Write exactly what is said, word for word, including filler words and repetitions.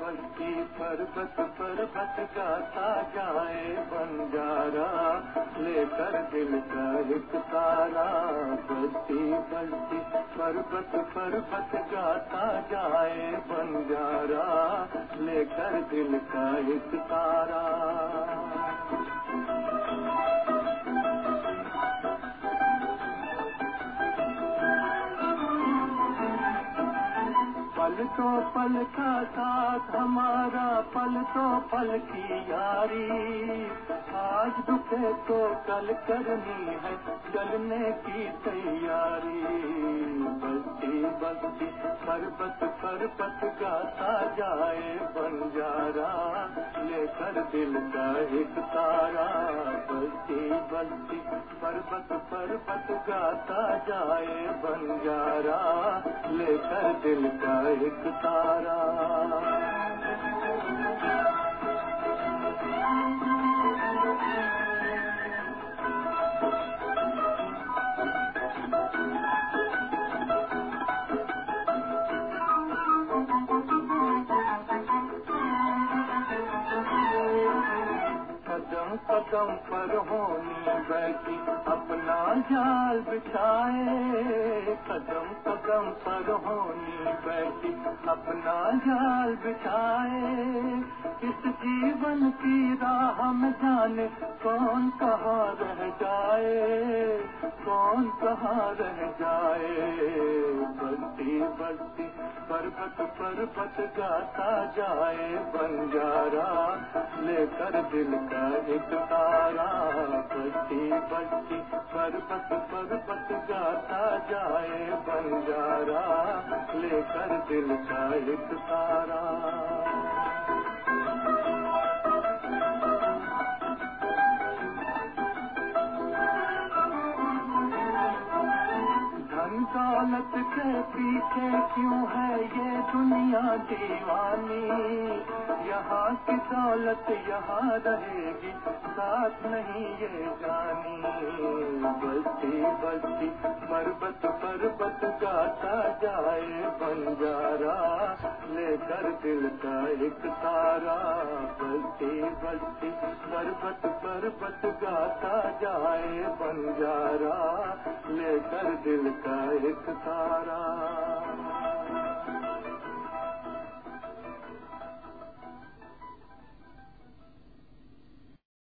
बस्ती पर्वत पर्वत गाता जाए बंजारा, लेकर दिल का एक तारा। बस्ती बस्ती पर्वत पर्वत गाता जाए बंजारा, लेकर दिल का एक तारा। पल तो पल का साथ हमारा, पल तो पल की यारी। आज दुखे तो कल करनी है चलने की तैयारी। बस्ती बस्ती पर्वत पर्वत गाता जाए बंजारा, लेकर दिल का एक तारा। बस्ती बस्ती पर्वत पर्वत गाता जाए बंजारा, लेकर दिल का एक तारा। कदम कदम पर होनी बैठी अपना जाल बिछाए। कदम कदम पर होनी बैठी अपना जाल बिछाए। इस जीवन की राह में जाने कौन कहाँ रह जाए, कौन कहाँ रह जाए। बस्ती बस्ती पर्वत पर्वत गाता जाए बंजारा, लेकर दिल का एक तारा। बस्ती बस्ती पर्वत पर्वत गाता जाए बंजारा, लेकर दिल का एक तारा। धन दौलत के पीछे क्यों है ये दुनिया दीवानी। यहाँ की दौलत यहाँ रहेगी, साथ नहीं ये जानी। बस्ती बस्ती पर्वत पर्वत गाता जाए बंजारा, लेकर दिल का एक तारा। बस्ती बस्ती पर्वत पर्वत गाता जाए बंजारा, लेकर दिल का एक तारा।